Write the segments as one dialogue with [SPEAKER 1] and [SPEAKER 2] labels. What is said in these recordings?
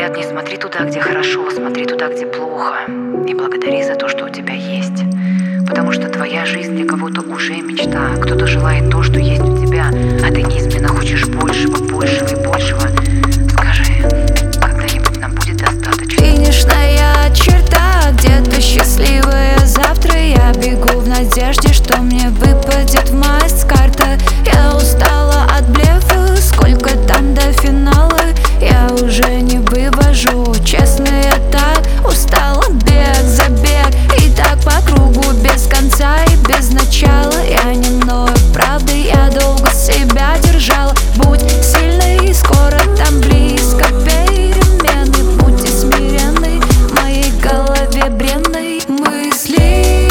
[SPEAKER 1] Говорят, не смотри туда, где хорошо, смотри туда, где плохо. И благодари за то, что у тебя есть. Потому что твоя жизнь для кого-то уже мечта. Кто-то желает то, что есть у тебя, а ты неизменно хочешь большего, большего и большего. Скажи, когда-нибудь нам будет достаточно?
[SPEAKER 2] Финишная черта, где-то счастливая завтра. Я бегу в надежде, что мне выпадет в масть карта. Я устала от блефа, сколько там до финала. Я уже не вывожу, честно я так устала. Бег за бег, и так по кругу, без конца и без начала. Я не мною, правда, я долго себя держала. Будь сильной, скоро там близко перемены. Будьте смиренны, в моей голове бренной мысли.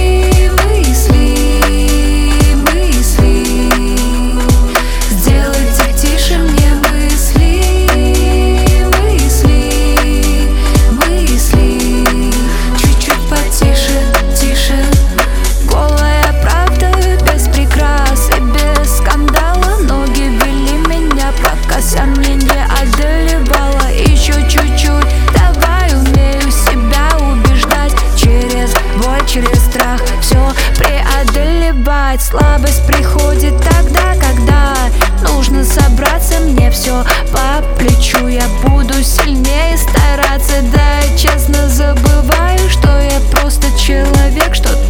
[SPEAKER 2] Сделайте тише мне мысли. Чуть-чуть потише, тише. Голая правда, без прикрас и без скандала. Ноги вели меня, пока сомнение одолевало. Еще чуть-чуть, давай, умею себя убеждать. Через боль, через страх все преодолевать. Слабость приходит тогда, когда нужно собраться. Мне все по плечу, я буду сильнее стараться. Да, честно забываю, что я просто человек, что